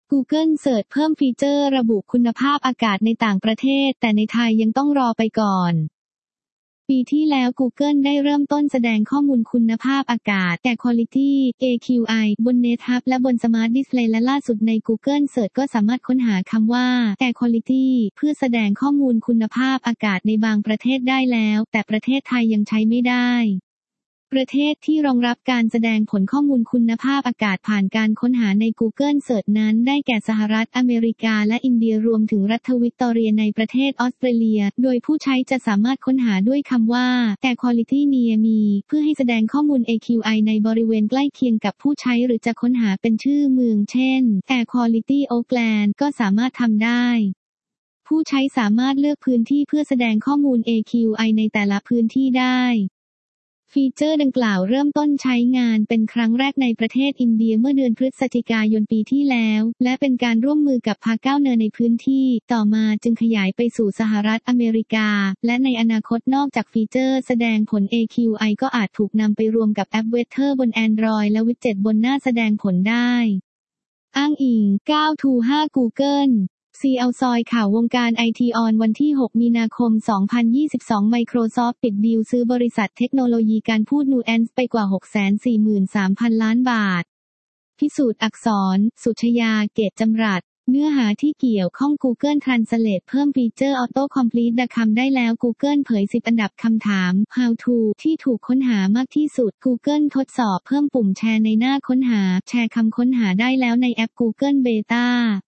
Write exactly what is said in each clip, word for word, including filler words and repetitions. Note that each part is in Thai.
Google Search เพิ่มฟีเจอร์ระบุคุณภาพอากาศในต่างประเทศแต่ในไทยยังต้องรอไปก่อนปีที่แล้ว Google ได้เริ่มต้นแสดงข้อมูลคุณภาพอากาศแก่ Quality เอ คิว ไอ บน NetHub และบน Smart Display และล่าสุดใน Google Search ก็สามารถค้นหาคำว่า Air Quality เพื่อแสดงข้อมูลคุณภาพอากาศในบางประเทศได้แล้วแต่ประเทศไทยยังใช้ไม่ได้ประเทศที่รองรับการแสดงผลข้อมูลคุณภาพอากาศผ่านการค้นหาใน Google Search นั้นได้แก่สหรัฐอเมริกาและอินเดียรวมถึงรัฐวิกตอเรียในประเทศออสเตรเลียโดยผู้ใช้จะสามารถค้นหาด้วยคำว่า Air Quality Near Me เพื่อให้แสดงข้อมูล เอ คิว ไอ ในบริเวณใกล้เคียงกับผู้ใช้หรือจะค้นหาเป็นชื่อเมืองเช่น Air Quality Oakland ก็สามารถทำได้ผู้ใช้สามารถเลือกพื้นที่เพื่อแสดงข้อมูล เอ คิว ไอ ในแต่ละพื้นที่ได้ฟีเจอร์ดังกล่าวเริ่มต้นใช้งานเป็นครั้งแรกในประเทศอินเดียเมื่อเดือนพฤศจิกายนปีที่แล้วและเป็นการร่วมมือกับพาก้าวเนอร์ในพื้นที่ต่อมาจึงขยายไปสู่สหรัฐอเมริกาและในอนาคตนอกจากฟีเจอร์แสดงผล เอ คิว ไอ ก็อาจถูกนำไปรวมกับแอป Weather บน Android และวิดเจ็ตบนหน้าแสดงผลได้อ้างอิง เก้า ทู ห้า Googleซี แอล ซอยข่าววงการไอทีออนวันที่หกมีนาคมสองพันยี่สิบสอง Microsoft ปิดดีลซื้อบริษัทเทคโนโลยีการพูด Nuance ไปกว่า หกแสนสี่หมื่นสามพัน ล้านบาทพิสูจน์อักษรสุชยาเกตจำรัดเนื้อหาที่เกี่ยวข้อง Google Translate เพิ่มฟีเจอร์ Auto Complete ดักคำได้แล้ว Google เผยสิบอันดับคำถาม How to ที่ถูกค้นหามากที่สุด Google ทดสอบเพิ่มปุ่มแชร์ในหน้าค้นหาแชร์คำค้นหาได้แล้วในแอป Google Beta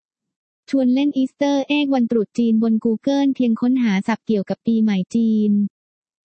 ชวนเล่นอีสเตอร์เอ็กวันตรุษจีนบน Google เพียงค้นหาศัพท์เกี่ยวกับปีใหม่จีน